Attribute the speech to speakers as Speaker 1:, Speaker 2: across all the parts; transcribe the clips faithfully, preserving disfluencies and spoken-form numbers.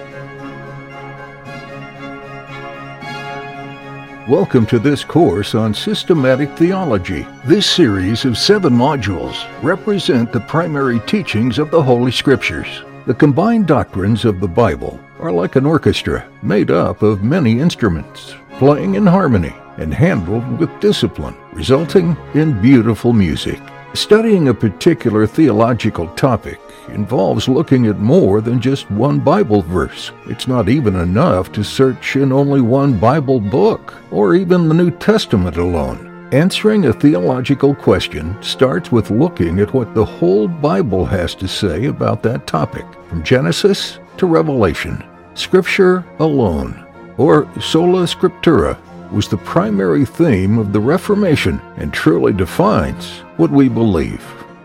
Speaker 1: Welcome to this course on systematic theology. This series of seven modules represent the primary teachings of the Holy Scriptures. The combined doctrines of the Bible are like an orchestra made up of many instruments, playing in harmony and handled with discipline, resulting in beautiful music. Studying a particular theological topic involves looking at more than just one Bible verse. It's not even enough to search in only one Bible book, or even the New Testament alone. Answering a theological question starts with looking at what the whole Bible has to say about that topic, from Genesis to Revelation. Scripture alone, or sola scriptura, was the primary theme of the Reformation and truly defines what we believe.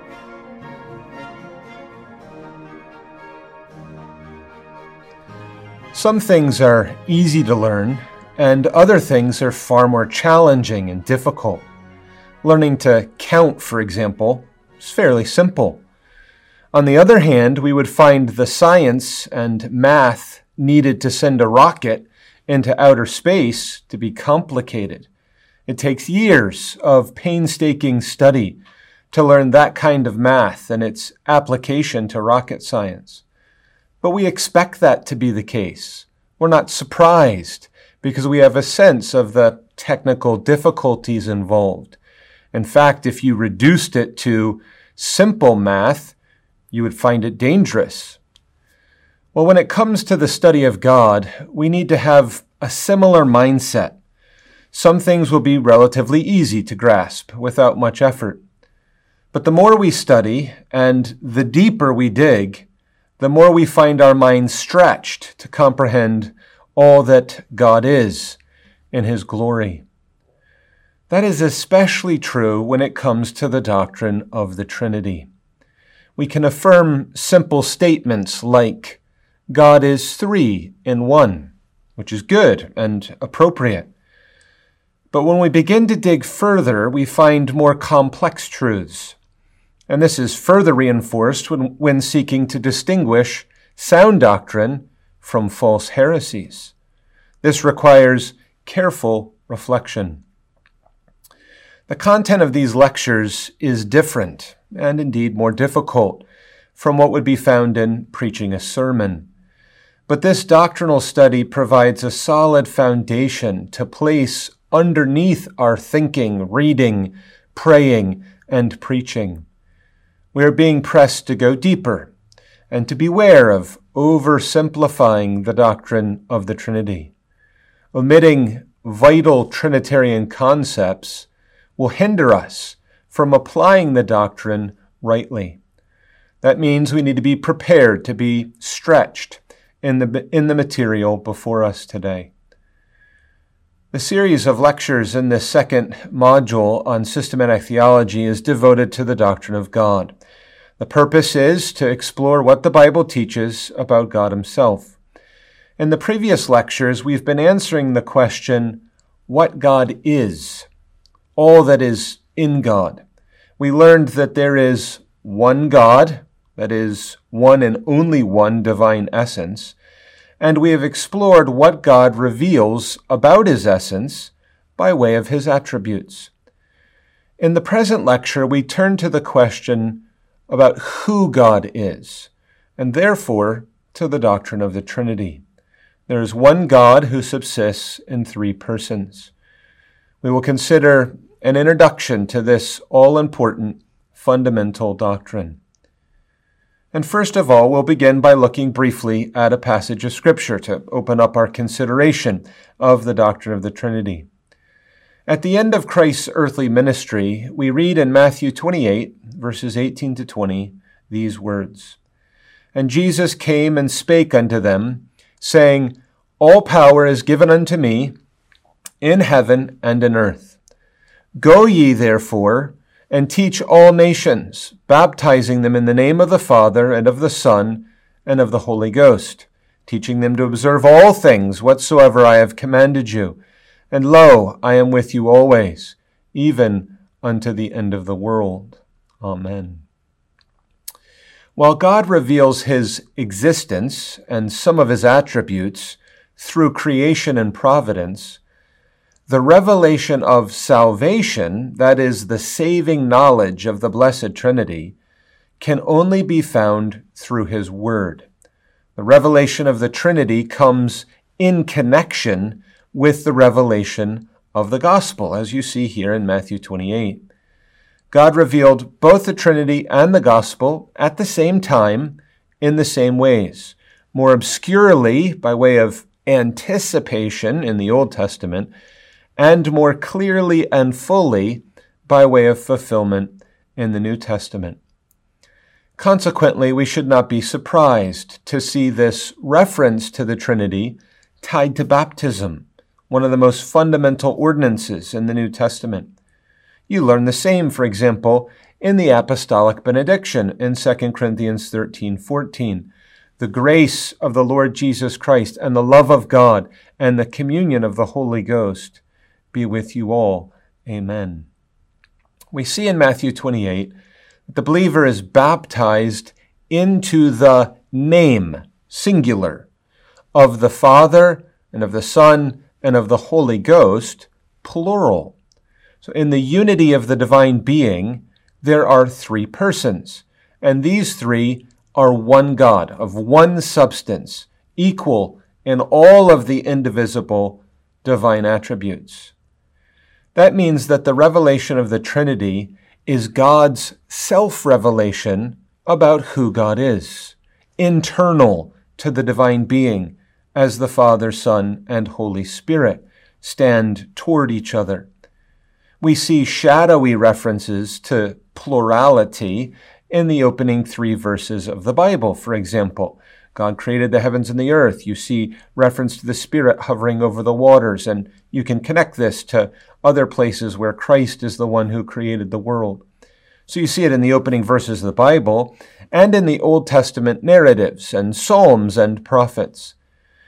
Speaker 2: Some things are easy to learn, and other things are far more challenging and difficult. Learning to count, for example, is fairly simple. On the other hand, we would find the science and math needed to send a rocket into outer space to be complicated. It takes years of painstaking study to learn that kind of math and its application to rocket science. But we expect that to be the case. We're not surprised because we have a sense of the technical difficulties involved. In fact, if you reduced it to simple math, you would find it dangerous. Well, when it comes to the study of God, we need to have a similar mindset. Some things will be relatively easy to grasp without much effort. But the more we study and the deeper we dig, the more we find our minds stretched to comprehend all that God is in His glory. That is especially true when it comes to the doctrine of the Trinity. We can affirm simple statements like, God is three in one, which is good and appropriate. But when we begin to dig further, we find more complex truths. And this is further reinforced when, when seeking to distinguish sound doctrine from false heresies. This requires careful reflection. The content of these lectures is different, and indeed more difficult, from what would be found in preaching a sermon. But this doctrinal study provides a solid foundation to place underneath our thinking, reading, praying, and preaching. We are being pressed to go deeper and to beware of oversimplifying the doctrine of the Trinity. Omitting vital Trinitarian concepts will hinder us from applying the doctrine rightly. That means we need to be prepared to be stretched in the, in the material before us today. The series of lectures in this second module on systematic theology is devoted to the doctrine of God. The purpose is to explore what the Bible teaches about God Himself. In the previous lectures, we've been answering the question, what God is, all that is in God. We learned that there is one God, that is, one and only one divine essence, and we have explored what God reveals about His essence by way of His attributes. In the present lecture, we turn to the question about who God is, and therefore to the doctrine of the Trinity. There is one God who subsists in three persons. We will consider an introduction to this all-important fundamental doctrine. And first of all, we'll begin by looking briefly at a passage of Scripture to open up our consideration of the doctrine of the Trinity. At the end of Christ's earthly ministry, we read in Matthew twenty-eight, verses eighteen to twenty, these words, And Jesus came and spake unto them, saying, All power is given unto me in heaven and in earth. Go ye therefore, and teach all nations, baptizing them in the name of the Father, and of the Son, and of the Holy Ghost, teaching them to observe all things whatsoever I have commanded you. And lo, I am with you always, even unto the end of the world. Amen. While God reveals his existence and some of his attributes through creation and providence, the revelation of salvation, that is, the saving knowledge of the Blessed Trinity, can only be found through his Word. The revelation of the Trinity comes in connection with the revelation of the gospel, as you see here in Matthew twenty-eight. God revealed both the Trinity and the gospel at the same time in the same ways, more obscurely by way of anticipation in the Old Testament, and more clearly and fully by way of fulfillment in the New Testament. Consequently, we should not be surprised to see this reference to the Trinity tied to baptism, one of the most fundamental ordinances in the New Testament. You learn the same, for example, in the apostolic benediction in Second Corinthians thirteen fourteen. The grace of the Lord Jesus Christ and the love of God and the communion of the Holy Ghost be with you all. Amen. We see in Matthew twenty-eight that the believer is baptized into the name, singular, of the Father and of the Son and of the Holy Ghost, plural. So in the unity of the divine being, there are three persons, and these three are one God, of one substance, equal in all of the indivisible divine attributes. That means that the revelation of the Trinity is God's self-revelation about who God is, internal to the divine being, as the Father, Son, and Holy Spirit stand toward each other. We see shadowy references to plurality in the opening three verses of the Bible. For example, God created the heavens and the earth. You see reference to the Spirit hovering over the waters, and you can connect this to other places where Christ is the one who created the world. So you see it in the opening verses of the Bible and in the Old Testament narratives and Psalms and prophets.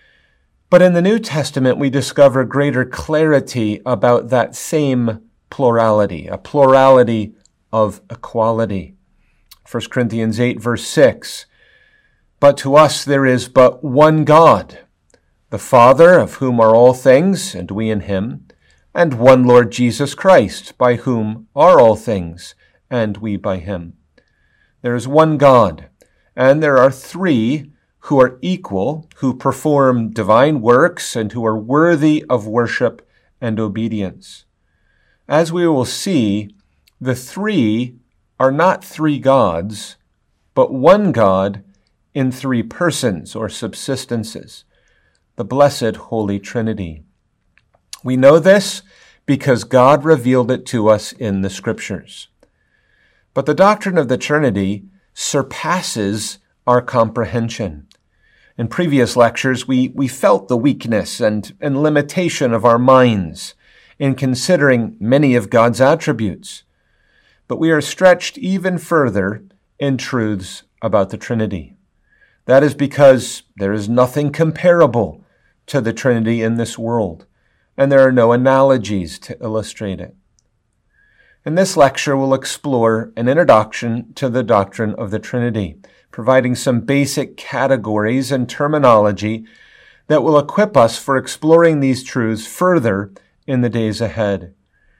Speaker 2: But in the New Testament, we discover greater clarity about that same plurality, a plurality of equality. First Corinthians eight, verse six, "But to us there is but one God, the Father, of whom are all things, and we in him, and one Lord Jesus Christ, by whom are all things, and we by him." There is one God, and there are three who are equal, who perform divine works, and who are worthy of worship and obedience. As we will see, the three are not three gods, but one God in three persons or subsistences, the blessed Holy Trinity. We know this because God revealed it to us in the Scriptures. But the doctrine of the Trinity surpasses our comprehension. In previous lectures, we, we felt the weakness and, and limitation of our minds in considering many of God's attributes. But we are stretched even further in truths about the Trinity. That is because there is nothing comparable to the Trinity in this world, and there are no analogies to illustrate it. In this lecture, we'll explore an introduction to the doctrine of the Trinity, providing some basic categories and terminology that will equip us for exploring these truths further in the days ahead.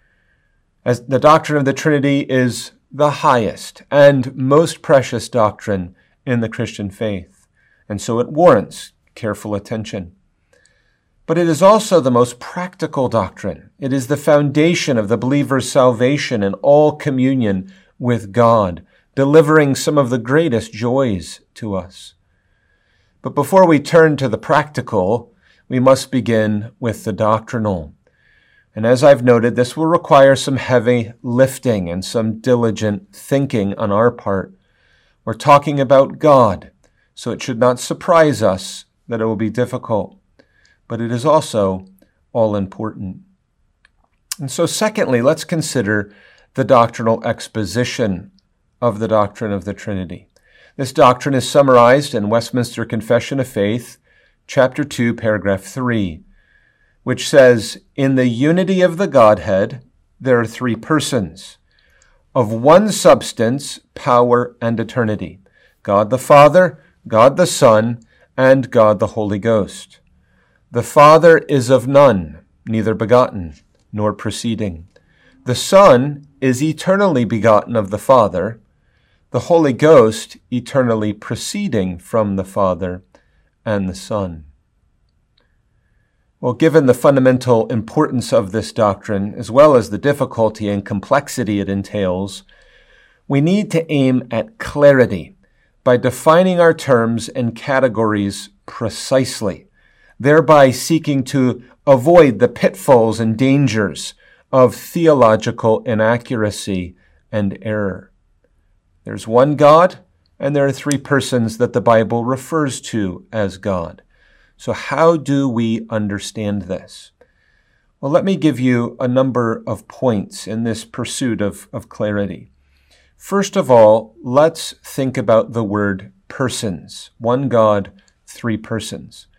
Speaker 2: As the doctrine of the Trinity is the highest and most precious doctrine in the Christian faith, and so it warrants careful attention. But it is also the most practical doctrine. It is the foundation of the believer's salvation and all communion with God, delivering some of the greatest joys to us. But before we turn to the practical, we must begin with the doctrinal. And as I've noted, this will require some heavy lifting and some diligent thinking on our part. We're talking about God, so it should not surprise us that it will be difficult. But it is also all important. And so secondly, let's consider the doctrinal exposition of the doctrine of the Trinity. This doctrine is summarized in Westminster Confession of Faith, chapter two, paragraph three, which says, "In the unity of the Godhead, there are three persons, of one substance, power, and eternity. God the Father, God the Son, and God the Holy Ghost. The Father is of none, neither begotten, nor proceeding. The Son is eternally begotten of the Father, the Holy Ghost eternally proceeding from the Father and the Son. Well, given the fundamental importance of this doctrine, as well as the difficulty and complexity it entails, we need to aim at clarity by defining our terms and categories precisely, thereby seeking to avoid the pitfalls and dangers of theological inaccuracy and error. There's one God, and there are three persons that the Bible refers to as God. So how do we understand this? Well, let me give you a number of points in this pursuit of, of clarity. First of all, let's think about the word persons. One God, three persons.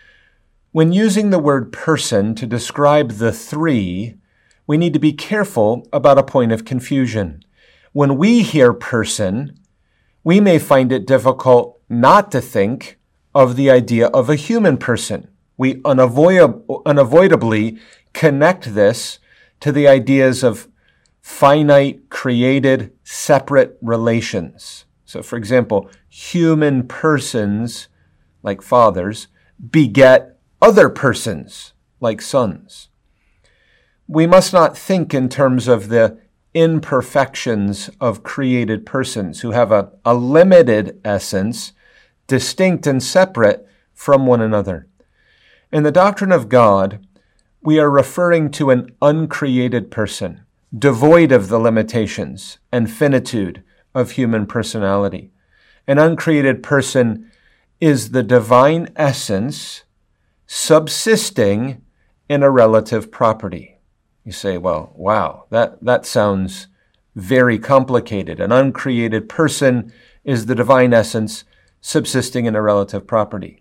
Speaker 2: When using the word person to describe the three, we need to be careful about a point of confusion. When we hear person, we may find it difficult not to think of the idea of a human person. We unavoid- unavoidably connect this to the ideas of finite, created, separate relations. So, for example, human persons, like fathers, beget other persons, like sons. We must not think in terms of the imperfections of created persons who have a, a limited essence, distinct and separate from one another. In the doctrine of God, we are referring to an uncreated person, devoid of the limitations and finitude of human personality. An uncreated person is the divine essence subsisting in a relative property. You say, well, wow, that, that sounds very complicated. An uncreated person is the divine essence subsisting in a relative property.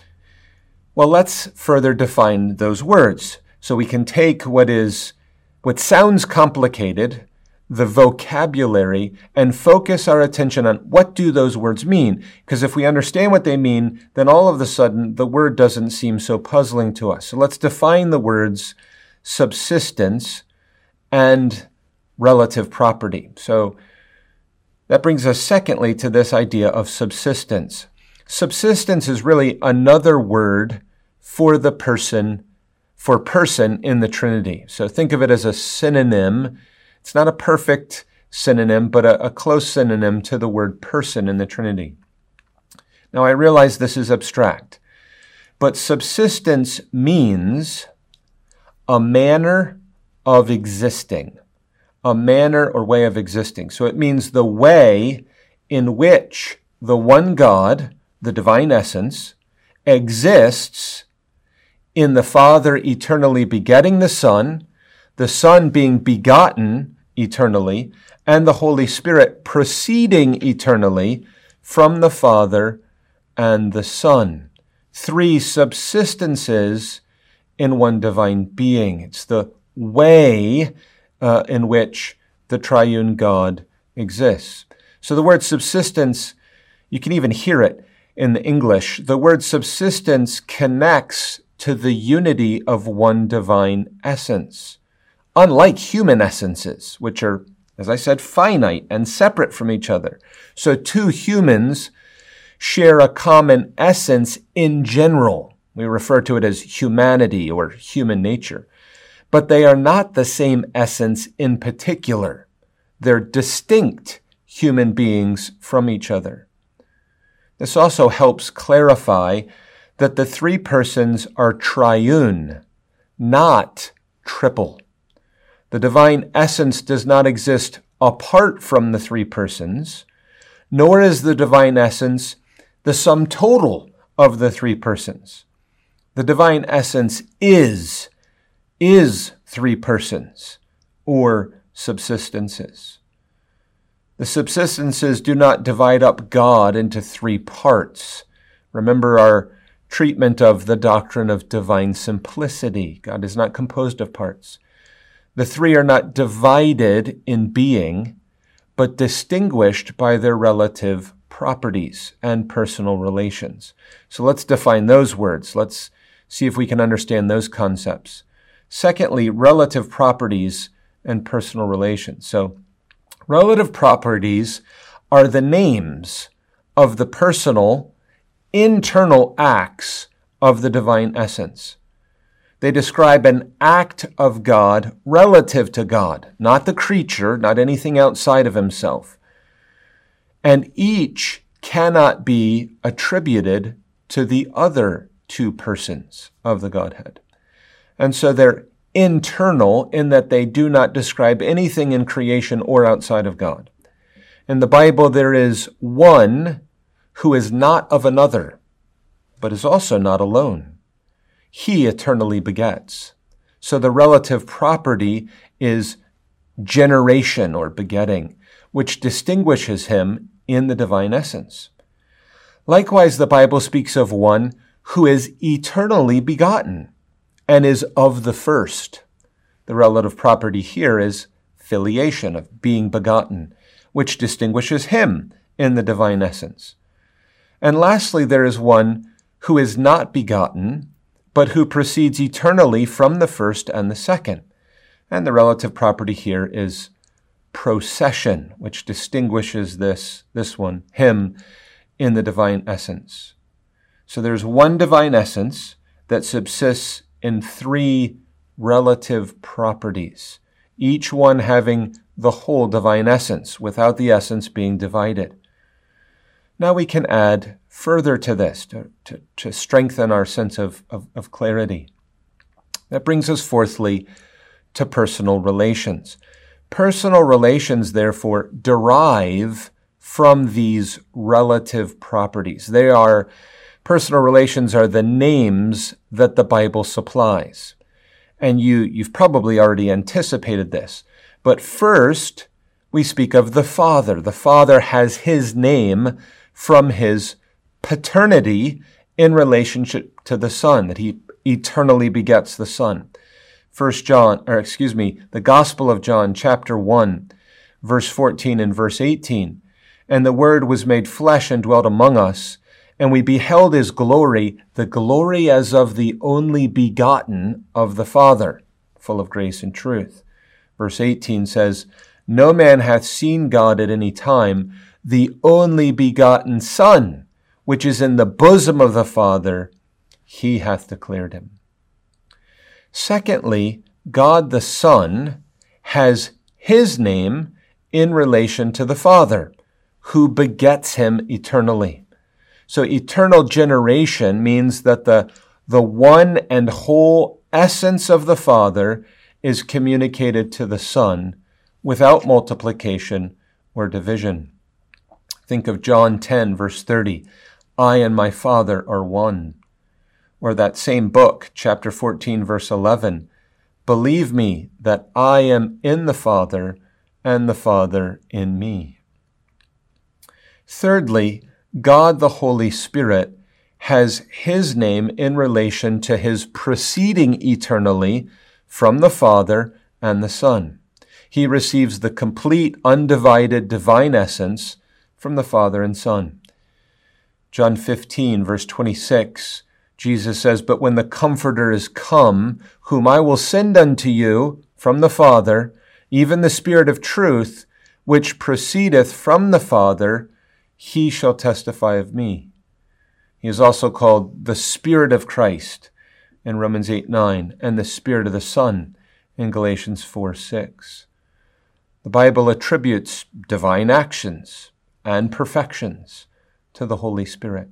Speaker 2: Well, let's further define those words so we can take what is, what sounds complicated, the vocabulary, and focus our attention on what do those words mean. Because if we understand what they mean, then all of a sudden the word doesn't seem so puzzling to us. So let's define the words subsistence and relative property. So that brings us secondly to this idea of subsistence. Subsistence is really another word for the person, for person in the Trinity. So think of it as a synonym. It's not a perfect synonym, but a, a close synonym to the word person in the Trinity. Now I realize this is abstract, but subsistence means a manner of existing. A manner or way of existing. So it means the way in which the one God, the divine essence, exists in the Father eternally begetting the Son, the Son being begotten eternally, and the Holy Spirit proceeding eternally from the Father and the Son. Three subsistences in one divine being. It's the way Uh, in which the triune God exists. So the word subsistence, you can even hear it in the English. The word subsistence connects to the unity of one divine essence. Unlike human essences, which are, as I said, finite and separate from each other. So two humans share a common essence in general. We refer to it as humanity or human nature. But they are not the same essence in particular. They're distinct human beings from each other. This also helps clarify that the three persons are triune, not triple. The divine essence does not exist apart from the three persons, nor is the divine essence the sum total of the three persons. The divine essence is is three persons, or subsistences. The subsistences do not divide up God into three parts. Remember our treatment of the doctrine of divine simplicity. God is not composed of parts. The three are not divided in being, but distinguished by their relative properties and personal relations. So let's define those words. Let's see if we can understand those concepts. Secondly, relative properties and personal relations. So relative properties are the names of the personal, internal acts of the divine essence. They describe an act of God relative to God, not the creature, not anything outside of himself. And each cannot be attributed to the other two persons of the Godhead. And so they're internal in that they do not describe anything in creation or outside of God. In the Bible, there is one who is not of another, but is also not alone. He eternally begets. So the relative property is generation or begetting, which distinguishes him in the divine essence. Likewise, the Bible speaks of one who is eternally begotten and is of the first. The relative property here is filiation, of being begotten, which distinguishes him in the divine essence. And lastly, there is one who is not begotten, but who proceeds eternally from the first and the second. And the relative property here is procession, which distinguishes this, this one, him, in the divine essence. So there's one divine essence that subsists in three relative properties, each one having the whole divine essence, without the essence being divided. Now we can add further to this, to, to, to strengthen our sense of, of, of clarity. That brings us fourthly to personal relations. Personal relations, therefore, derive from these relative properties. They are, personal relations are the names that the Bible supplies. And you, you've probably already anticipated this. But first, we speak of the Father. The Father has his name from his paternity in relationship to the Son, that he eternally begets the Son. First John, or excuse me, the Gospel of John, chapter one, verse fourteen and verse eighteen. And the Word was made flesh and dwelt among us, and we beheld his glory, the glory as of the only begotten of the Father, full of grace and truth. Verse eighteen says, No man hath seen God at any time, the only begotten Son, which is in the bosom of the Father, he hath declared him. Secondly, God the Son has his name in relation to the Father, who begets him eternally. So eternal generation means that the, the one and whole essence of the Father is communicated to the Son without multiplication or division. Think of John ten, verse thirty. I and my Father are one. Or that same book, chapter fourteen, verse eleven. Believe me that I am in the Father and the Father in me. Thirdly, God the Holy Spirit has his name in relation to his proceeding eternally from the Father and the Son. He receives the complete, undivided divine essence from the Father and Son. John fifteen, verse twenty-six, Jesus says, But when the Comforter is come, whom I will send unto you from the Father, even the Spirit of truth, which proceedeth from the Father, he shall testify of me. He is also called the Spirit of Christ in Romans eight nine, and the Spirit of the Son in Galatians four six. The Bible attributes divine actions and perfections to the Holy Spirit.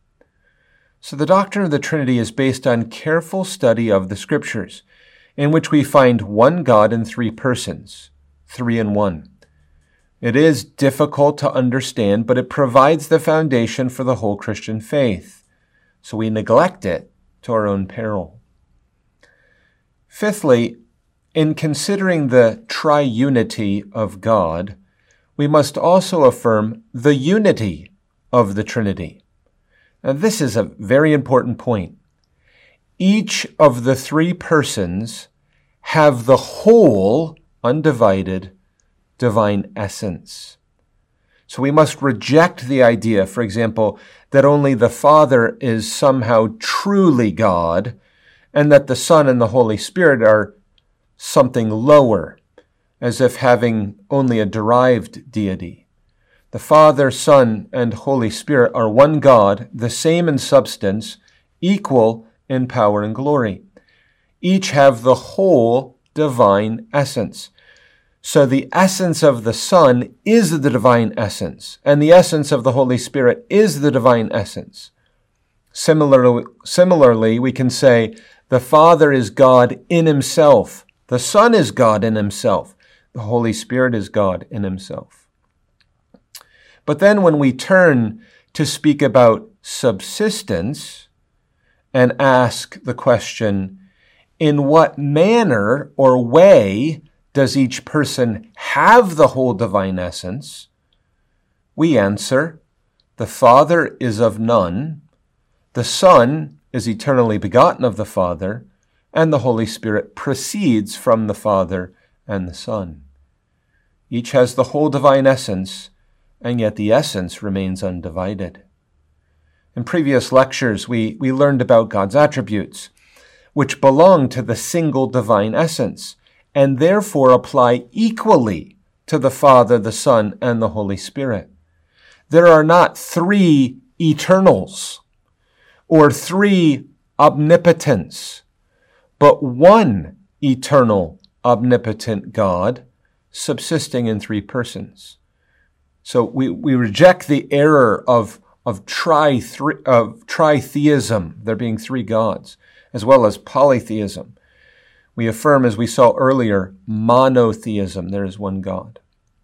Speaker 2: So the doctrine of the Trinity is based on careful study of the Scriptures, in which we find one God in three persons, three in one. It is difficult to understand, but it provides the foundation for the whole Christian faith, so we neglect it to our own peril. Fifthly, in considering the triunity of God, we must also affirm the unity of the Trinity. Now, this is a very important point. Each of the three persons have the whole, undivided, divine essence. So we must reject the idea, for example, that only the Father is somehow truly God, and that the Son and the Holy Spirit are something lower, as if having only a derived deity. The Father, Son, and Holy Spirit are one God, the same in substance, equal in power and glory. Each have the whole divine essence. So the essence of the Son is the divine essence, and the essence of the Holy Spirit is the divine essence. Similarly, similarly, we can say the Father is God in himself, the Son is God in himself, the Holy Spirit is God in himself. But then when we turn to speak about subsistence and ask the question, in what manner or way does each person have the whole divine essence? We answer, the Father is of none, the Son is eternally begotten of the Father, and the Holy Spirit proceeds from the Father and the Son. Each has the whole divine essence, and yet the essence remains undivided. In previous lectures, we, we learned about God's attributes, which belong to the single divine essence, and therefore apply equally to the Father, the Son, and the Holy Spirit. There are not three eternals or three omnipotents, but one eternal, omnipotent God subsisting in three persons. So we, we reject the error of, of, tri, of tritheism, there being three gods, as well as polytheism. We affirm, as we saw earlier, monotheism. There is one God.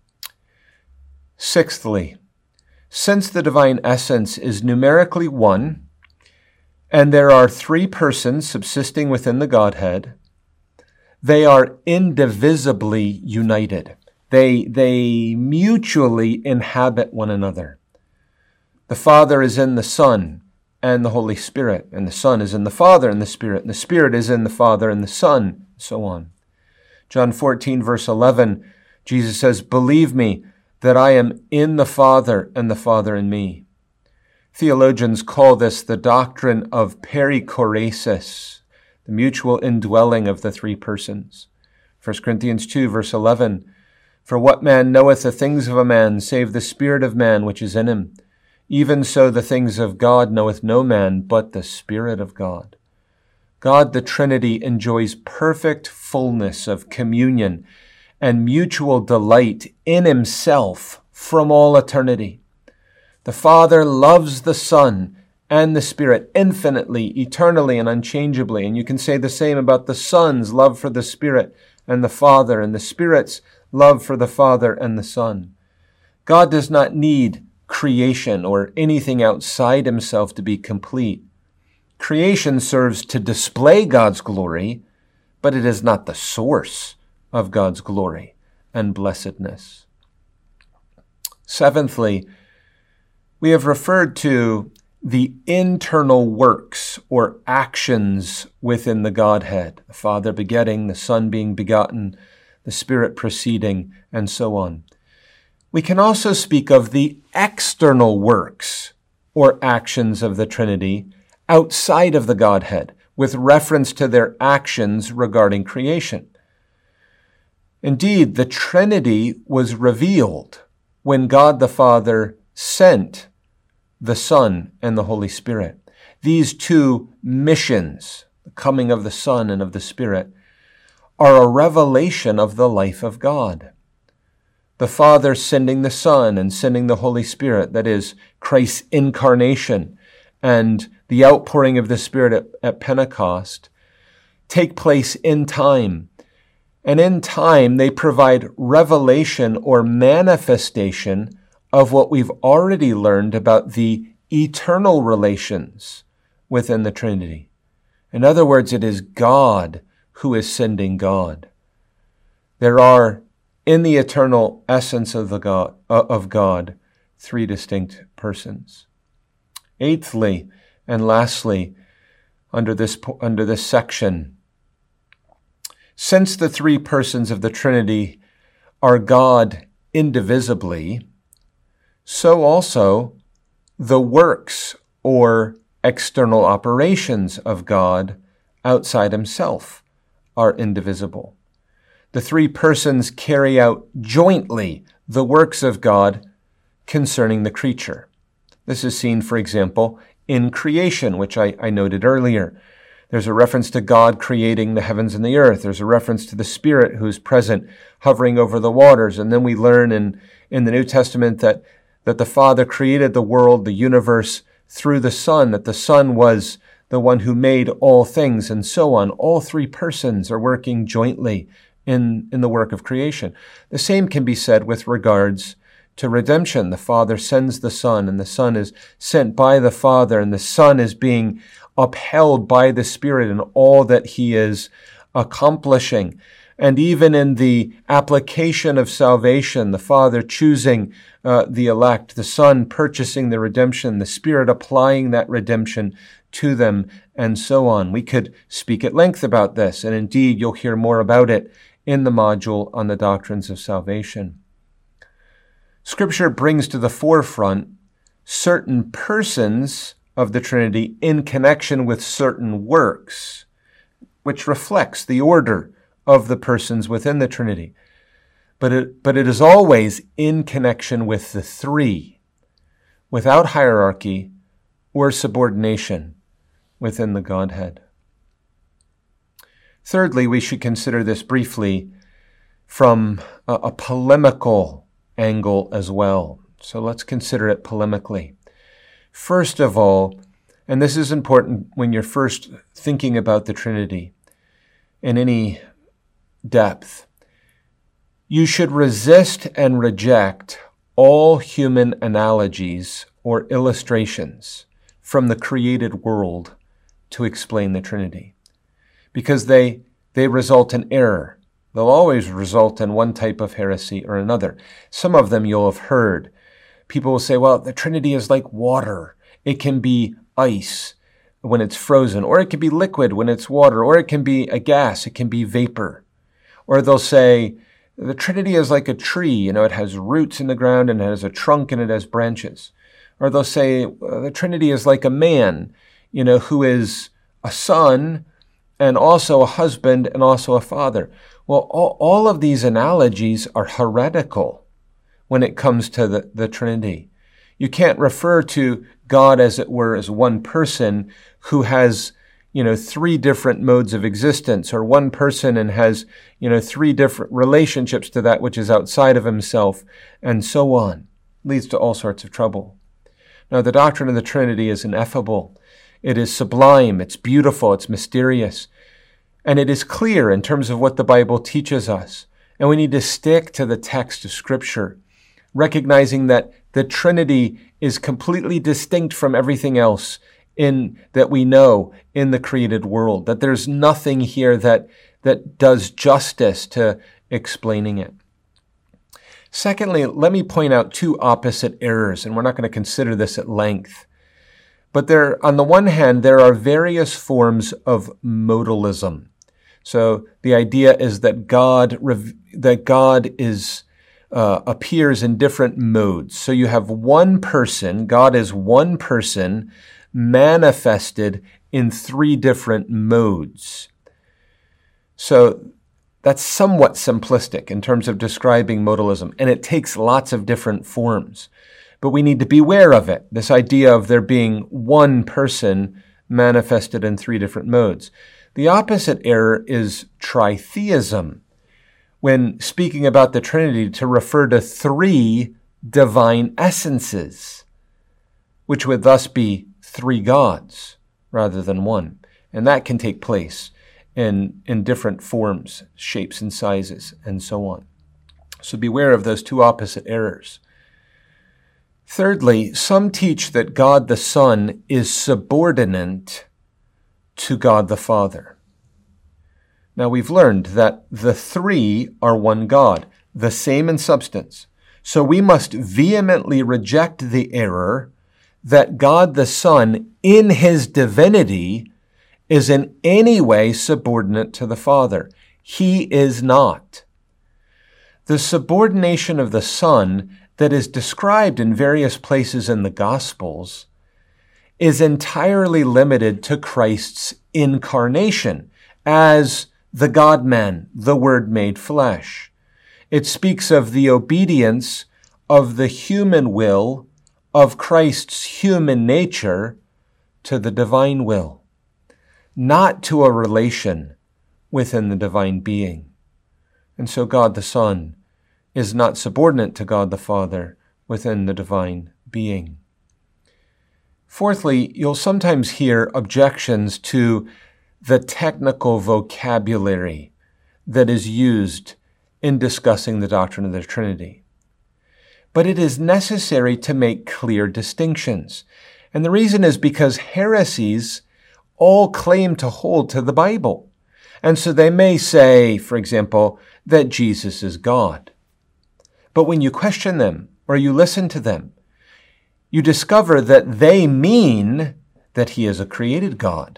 Speaker 2: Sixthly, since the divine essence is numerically one, and there are three persons subsisting within the Godhead, they are indivisibly united. They, they mutually inhabit one another. The Father is in the Son and the Holy Spirit, and the Son is in the Father and the Spirit, and the Spirit is in the Father and the Son, so on. John fourteen, verse eleven, Jesus says, "Believe me that I am in the Father and the Father in me." Theologians call this the doctrine of perichoresis, the mutual indwelling of the three persons. First Corinthians two, verse eleven, "For what man knoweth the things of a man, save the spirit of man which is in him? Even so the things of God knoweth no man, but the Spirit of God." God, the Trinity, enjoys perfect fullness of communion and mutual delight in himself from all eternity. The Father loves the Son and the Spirit infinitely, eternally, and unchangeably. And you can say the same about the Son's love for the Spirit and the Father, and the Spirit's love for the Father and the Son. God does not need creation or anything outside himself to be complete. Creation serves to display God's glory, but it is not the source of God's glory and blessedness. Seventhly, we have referred to the internal works or actions within the Godhead, the Father begetting, the Son being begotten, the Spirit proceeding, and so on. We can also speak of the external works or actions of the Trinity outside of the Godhead, with reference to their actions regarding creation. Indeed, the Trinity was revealed when God the Father sent the Son and the Holy Spirit. These two missions, the coming of the Son and of the Spirit, are a revelation of the life of God. The Father sending the Son and sending the Holy Spirit, that is, Christ's incarnation and the outpouring of the Spirit at, at Pentecost, take place in time. And in time, they provide revelation or manifestation of what we've already learned about the eternal relations within the Trinity. In other words, it is God who is sending God. There are, in the eternal essence of the God, of God, three distinct persons. Eighthly, and lastly, under this, under this section, since the three persons of the Trinity are God indivisibly, so also the works or external operations of God outside himself are indivisible. The three persons carry out jointly the works of God concerning the creature. This is seen, for example, in creation, which I, I noted earlier. There's a reference to God creating the heavens and the earth. There's a reference to the Spirit who's present, hovering over the waters. And then we learn in, in the New Testament that, that the Father created the world, the universe, through the Son, that the Son was the one who made all things, and so on. All three persons are working jointly in, in the work of creation. The same can be said with regards to redemption. The Father sends the Son, and the Son is sent by the Father, and the Son is being upheld by the Spirit in all that he is accomplishing. And even in the application of salvation, the Father choosing uh, the elect, the Son purchasing the redemption, the Spirit applying that redemption to them, and so on. We could speak at length about this, and indeed you'll hear more about it in the module on the doctrines of salvation. Scripture brings to the forefront certain persons of the Trinity in connection with certain works, which reflects the order of the persons within the Trinity. But it, but it is always in connection with the three, without hierarchy or subordination within the Godhead. Thirdly, we should consider this briefly from a, a polemical angle as well. So let's consider it polemically. First of all, and this is important when you're first thinking about the Trinity in any depth, you should resist and reject all human analogies or illustrations from the created world to explain the Trinity, because they they result in error. They'll always result in one type of heresy or another. Some of them you'll have heard. People will say, well, the Trinity is like water. It can be ice when it's frozen, or it can be liquid when it's water, or it can be a gas, it can be vapor. Or they'll say, the Trinity is like a tree, you know, it has roots in the ground and it has a trunk and it has branches. Or they'll say, the Trinity is like a man, you know, who is a son and also a husband and also a father. Well, all, all of these analogies are heretical when it comes to the, the Trinity. You can't refer to God, as it were, as one person who has, you know, three different modes of existence, or one person and has, you know, three different relationships to that which is outside of himself, and so on. Leads to all sorts of trouble. Now, the doctrine of the Trinity is ineffable. It is sublime, it's beautiful, it's mysterious, and it is clear in terms of what the Bible teaches us. And we need to stick to the text of Scripture, recognizing that the Trinity is completely distinct from everything else in that we know in the created world, that there's nothing here that, that does justice to explaining it. Secondly, let me point out two opposite errors, and we're not going to consider this at length. But there, on the one hand, there are various forms of modalism. So the idea is that God that God is uh, appears in different modes. So you have one person, God is one person manifested in three different modes. So that's somewhat simplistic in terms of describing modalism, and it takes lots of different forms. But we need to beware of it, this idea of there being one person manifested in three different modes. The opposite error is tritheism, when speaking about the Trinity, to refer to three divine essences, which would thus be three gods rather than one. And that can take place in, in different forms, shapes and sizes, and so on. So beware of those two opposite errors. Thirdly, some teach that God the Son is subordinate to God the Father. Now we've learned that the three are one God, the same in substance. So we must vehemently reject the error that God the Son, in his divinity, is in any way subordinate to the Father. He is not. The subordination of the Son that is described in various places in the Gospels is entirely limited to Christ's incarnation as the God-man, the Word made flesh. It speaks of the obedience of the human will of Christ's human nature to the divine will, not to a relation within the divine being. And so God the Son is not subordinate to God the Father within the divine being. Fourthly, you'll sometimes hear objections to the technical vocabulary that is used in discussing the doctrine of the Trinity. But it is necessary to make clear distinctions. And the reason is because heresies all claim to hold to the Bible. And so they may say, for example, that Jesus is God. But when you question them or you listen to them, you discover that they mean that he is a created God,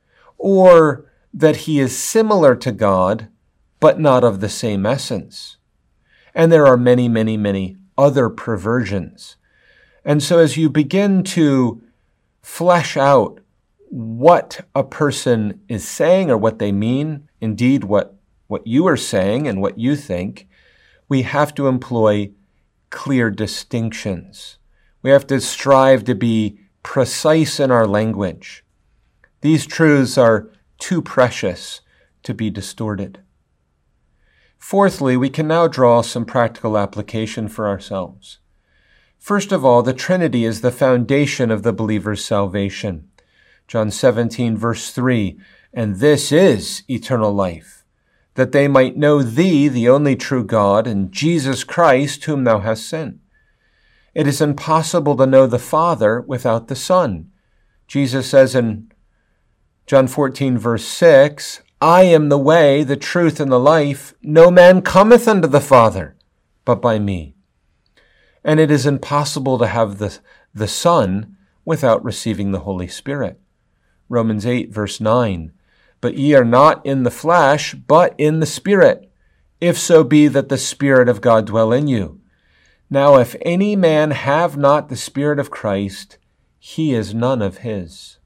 Speaker 2: or that he is similar to God, but not of the same essence. And there are many, many, many other perversions. And so as you begin to flesh out what a person is saying or what they mean, indeed what, what you are saying and what you think, we have to employ clear distinctions. We have to strive to be precise in our language. These truths are too precious to be distorted. Fourthly, we can now draw some practical application for ourselves. First of all, the Trinity is the foundation of the believer's salvation. John seventeen, verse three, "And this is eternal life, that they might know thee, the only true God, and Jesus Christ, whom thou hast sent." It is impossible to know the Father without the Son. Jesus says in John fourteen, verse six, "I am the way, the truth, and the life. No man cometh unto the Father, but by me." And it is impossible to have the, the Son without receiving the Holy Spirit. Romans eight, verse nine, "But ye are not in the flesh, but in the Spirit, if so be that the Spirit of God dwell in you. Now if any man have not the Spirit of Christ, he is none of his."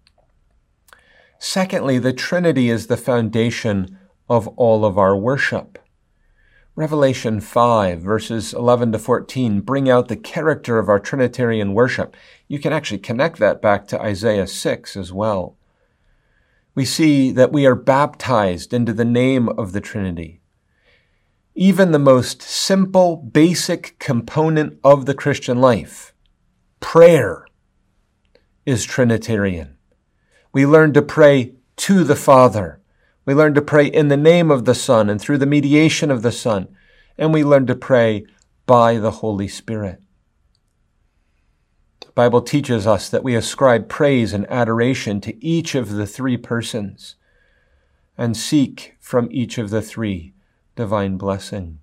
Speaker 2: Secondly, the Trinity is the foundation of all of our worship. Revelation five, verses eleven to fourteen, bring out the character of our Trinitarian worship. You can actually connect that back to Isaiah six as well. We see that we are baptized into the name of the Trinity. Even the most simple, basic component of the Christian life, prayer, is Trinitarian. We learn to pray to the Father. We learn to pray in the name of the Son and through the mediation of the Son. And we learn to pray by the Holy Spirit. The Bible teaches us that we ascribe praise and adoration to each of the three persons and seek from each of the three divine blessing.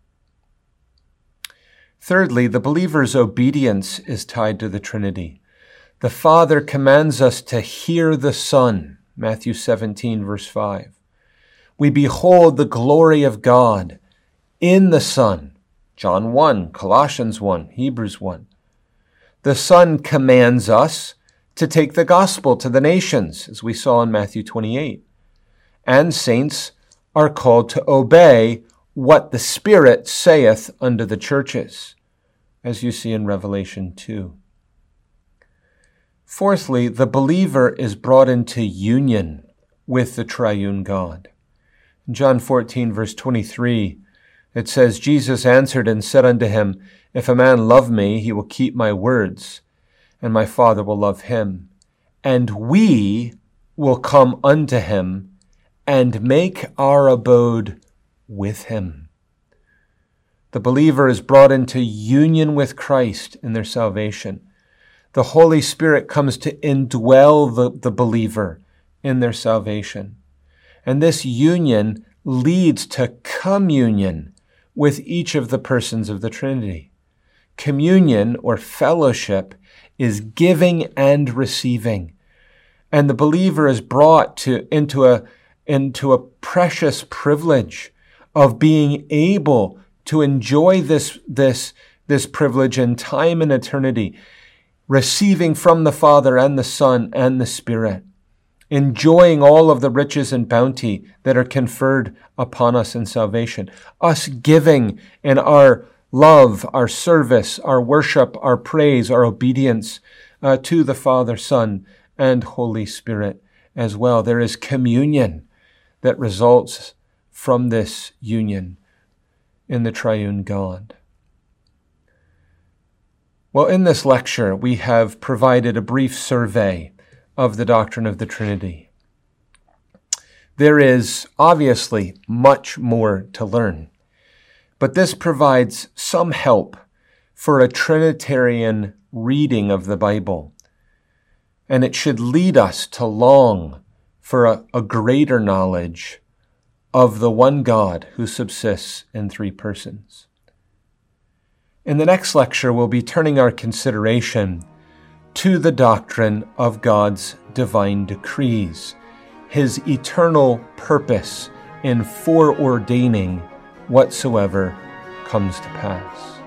Speaker 2: Thirdly, the believer's obedience is tied to the Trinity. The Father commands us to hear the Son, Matthew seventeen, verse five. We behold the glory of God in the Son, John one, Colossians one, Hebrews one. The Son commands us to take the gospel to the nations, as we saw in Matthew twenty-eight. And saints are called to obey what the Spirit saith unto the churches, as you see in Revelation two. Fourthly, the believer is brought into union with the triune God. In John fourteen, verse twenty-three, it says, "Jesus answered and said unto him, If a man love me, he will keep my words, and my Father will love him, and we will come unto him and make our abode with him." The believer is brought into union with Christ in their salvation. The Holy Spirit comes to indwell the, the believer in their salvation. And this union leads to communion with each of the persons of the Trinity. Communion, or fellowship, is giving and receiving. And the believer is brought to into a, into a precious privilege of being able to enjoy this, this this privilege in time and eternity, receiving from the Father and the Son and the Spirit, enjoying all of the riches and bounty that are conferred upon us in salvation, us giving in our love, our service, our worship, our praise, our obedience uh, to the Father, Son, and Holy Spirit as well. There is communion that results from this union in the triune God. Well, in this lecture, we have provided a brief survey of the doctrine of the Trinity. There is obviously much more to learn, but this provides some help for a Trinitarian reading of the Bible, and it should lead us to long for a, a greater knowledge of the one God who subsists in three persons. In the next lecture, we'll be turning our consideration to the doctrine of God's divine decrees, his eternal purpose in foreordaining whatsoever comes to pass.